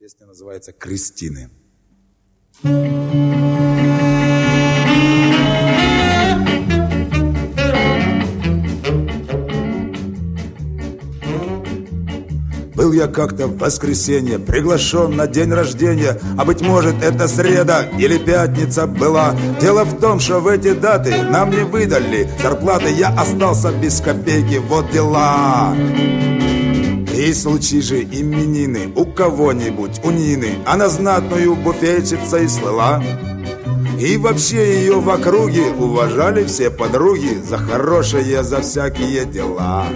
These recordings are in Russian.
Песня называется «Кристины». Был я как-то в воскресенье приглашен на день рождения, а быть может это среда или пятница была. Дело в том, что в эти даты нам не выдали зарплаты, я остался без копейки, вот дела. И случай же именины у кого-нибудь, у Нины, она знатную буфетчицей слыла. И вообще ее в округе уважали все подруги за хорошие, за всякие дела.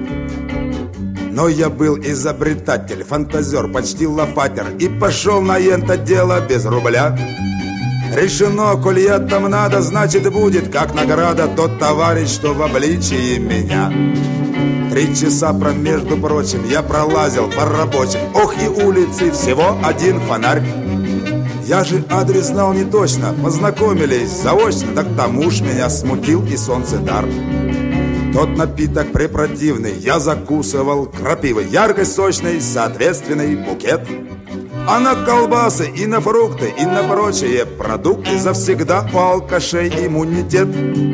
Но я был изобретатель, фантазер, почти лопатер, и пошел на это дело без рубля. Решено, коль я там надо, значит будет как награда тот товарищ, что в обличии меня. 3 часа между прочим я пролазил по рабочим, ох и улицы, всего один фонарь. Я же адрес знал не точно, познакомились заочно, так тому ж меня смутил и солнцедар. Тот напиток препротивный я закусывал крапивой, яркой, сочной, соответственный букет. А на колбасы и на фрукты и на прочие продукты завсегда у алкашей иммунитет.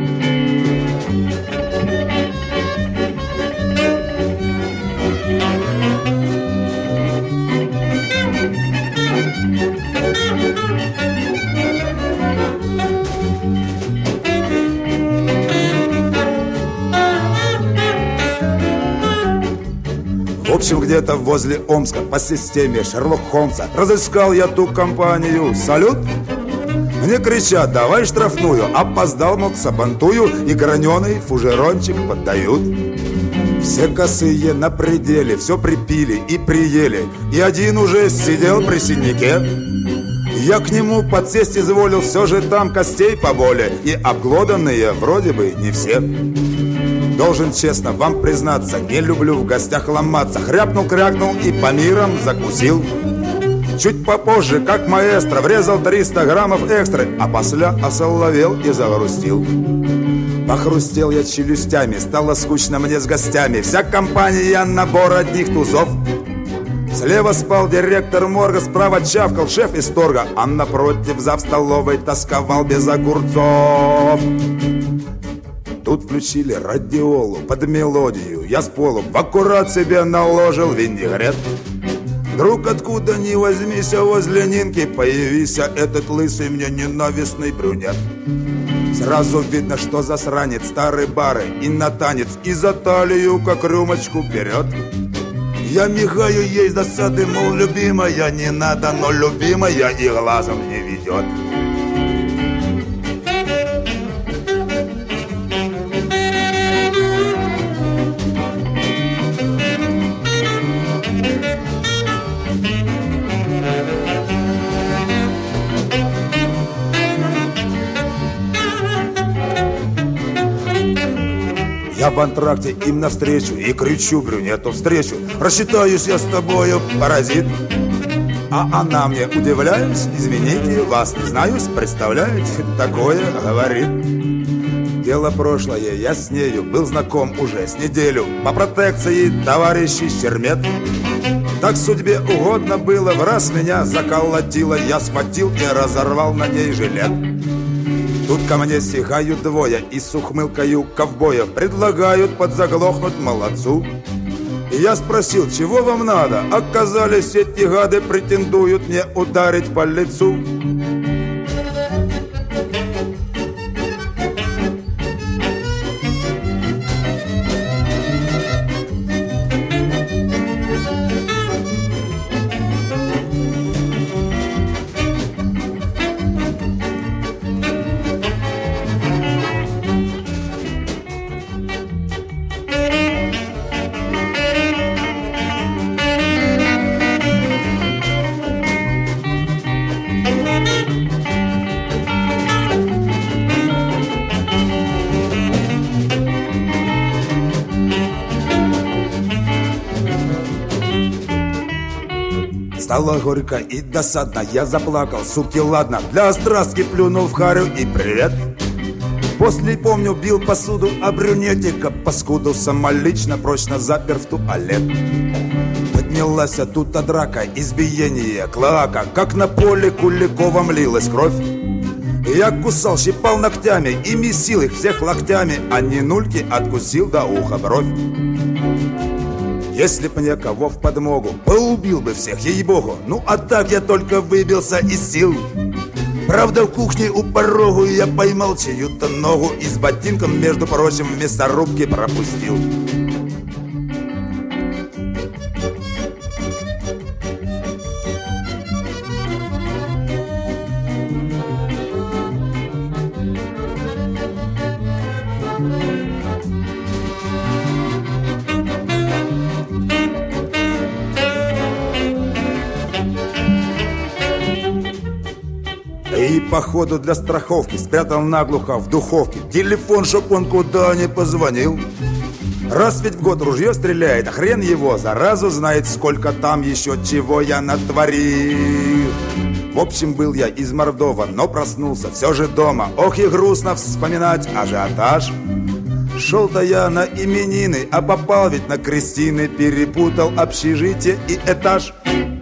В общем, где-то возле Омска по системе Шерлок Холмса разыскал я ту компанию. Салют! Мне кричат: давай штрафную. Опоздал, мол, сабантую, и граненый фужерончик поддают. Все косые на пределе, все припили и приели, и один уже сидел при синяке. Я к нему подсесть изволил, все же там костей поболе, и обглоданные вроде бы не все. Должен честно вам признаться, не люблю в гостях ломаться. Хряпнул-крякнул и по мирам закусил. Чуть попозже, как маэстро, врезал 300 граммов экстры, а после осоловел и загрустил. Похрустел я челюстями, стало скучно мне с гостями. Вся компания набор одних тузов. Слева спал директор морга, справа чавкал шеф из торга, а напротив зав столовой тосковал без огурцов. Тут включили радиолу под мелодию, я с полу в аккурат себе наложил винегрет. Вдруг откуда ни возьмись, возле Нинки появился этот лысый мне ненавистный брюнет. Сразу видно, что засранец, старый бары и на танец, и за талию как рюмочку вперед. Я мигаю ей с досады, мол, любимая, не надо, но любимая и глазом не ведет. Я в антракте им навстречу и кричу брюнету встречу: рассчитаюсь я с тобою, паразит. А она мне, удивляюсь, извините, вас не знаюсь, представляете, такое говорит. Дело прошлое, я с нею был знаком уже с неделю, по протекции товарищей Щермет. Так судьбе угодно было, в раз меня заколотило, я схватил и разорвал на ней жилет. Тут ко мне сигают двое и с ухмылкою ковбоев предлагают подзаглохнуть молодцу. И я спросил, чего вам надо? Оказались, эти гады претендуют мне ударить по лицу. Стало горько и досадно, я заплакал, суки, ладно. Для острастки плюнул в харю и привет. После, помню, бил посуду, а брюнетика паскуду самолично прочно запер в туалет. Поднялась тут драка, избиение, клоака, как на поле Куликовом лилась кровь. Я кусал, щипал ногтями и месил их всех локтями, а Нинульки откусил до уха бровь. Если б мне кого в подмогу, поубил бы всех, ей-богу. Ну а так я только выбился из сил. Правда, в кухне у порогу я поймал чью-то ногу и с ботинком, между прочим, в мясорубке пропустил. И походу для страховки спрятал наглухо в духовке телефон, чтоб он куда не позвонил. Раз ведь в год ружье стреляет, а хрен его заразу знает, сколько там еще чего я натворил. В общем, был я измордован, но проснулся все же дома. Ох и грустно вспоминать ажиотаж. Шел-то я на именины, а попал ведь на крестины. Перепутал общежитие и этаж.